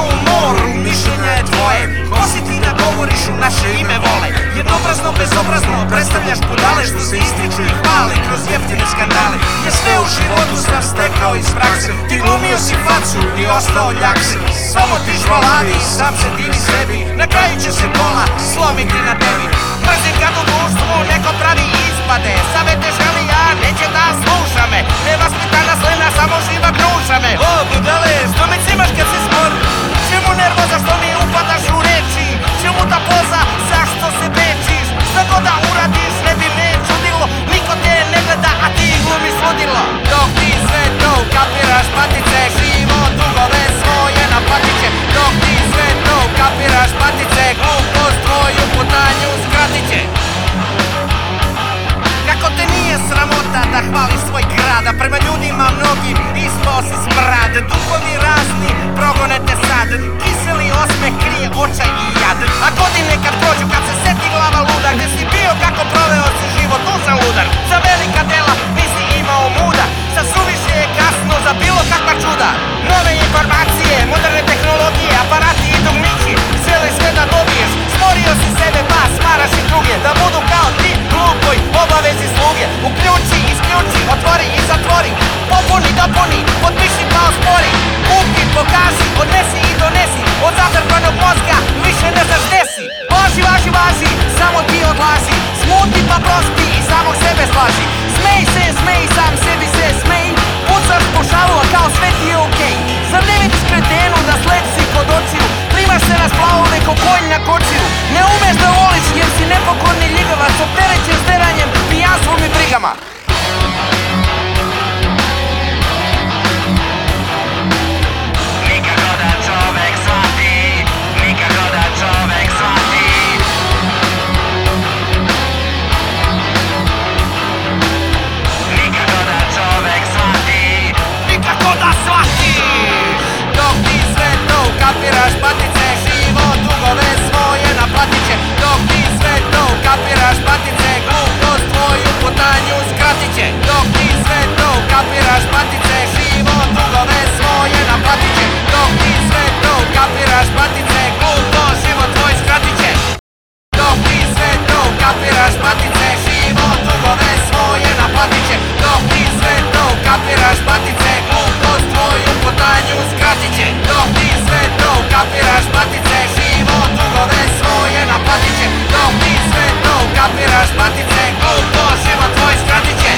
u moru, mišljenje je tvoje. Ko si ti da govoriš u naše ime vole? Jednobrazno, bezobrazno, predstavljaš budale što se ističu i hvale kroz jeftine skandale. Jer sve u životu sam stekao iz prakse. Ti glumio si facu i ostao ljakse. Samo ti žvaladi, sam se divi sebi. Na kraju će se kola slomiti na tebi. Mrzim kad u društvu neko pravi ispade. Savete želi ja, neće da sluša me. Nevaspitana slina, samo živa gruša me. O, budale, što me cimaš kad si smor? Čemu nervoza što mi upadaš u reči? Čemu ta poza, zašto se bečiš? Šta god da uradiš, ne bi me čudilo. Niko te ne gleda, a ti glumiš ludilo. Dok ti sve to kapiraš, patice, živo dugove svoje naplatit će. Dok ti sve to kapiraš, patice, glupost tvoju putanju skratit će. Kako te nije sramota da hvališ svoj grad, a prema ljudima mnogim ispao si smrad. Duhovi razni progone te sad, kiseli osmeh krije očaj i jad. A godine kad prođu, kad se seti glava luda, gde si bio, kako proveo si život, dužan ludar. Za velika dela nisi imao muda, sa suviše je kasno za bilo kakva čuda. Nove informacije, moderne tehnologije, aparati idu mići, žele sve da dobiješ. Stvorio si sebe pa smaraš i druge, da budu kao ti glupoj obavezi sluge. Uključi, isključi, otvori i zatvori, popuni, dopuni, potpiši pa ospori. Kupi, pokaži, odnesi i donesi, od zatrpanog mozga više ne znaš gde si. Važi, važi, važi, samo ti odlazi, smuti pa prospi i samog sebe slaži. Smej se, smej, sam sebi se smej, pucaš po šalu, a kao sve ti je okej. Zar ne vidiš kretenu da sled si kod očiju, klimaš se na splavove ko konj na kočiju. Ne umeš da voliš jer si nepokorni ljigavac, opterećen steranjem, pijanstvom i brigama. Nikako da čovek shvati, nikako da čovek shvati. Nikako da čovek shvati, Nikako da shvatiš. Dok ti sve to kapiraš, patice, živo dugove svoje naplatit će. Dok ti sve to kapiraš, patice, glupost tvoju putanju skratit će. Dok ti sve to kapiraš, patice, živo dugove svoje naplatit će. Dok ti sve to kapiraš, patice, glupost život tvoj skratit će. Dok ti sve to kapiraš, patice, živo dugove svoje naplatit će. Dok ti sve to kapiraš, patice, glupost tvoju putanju skratit će. Dok ti sve to kapiraš, patice, živo dugove svoje naplatit će. Dok ti sve to kapiraš, patice, glupost život tvoj skratit će.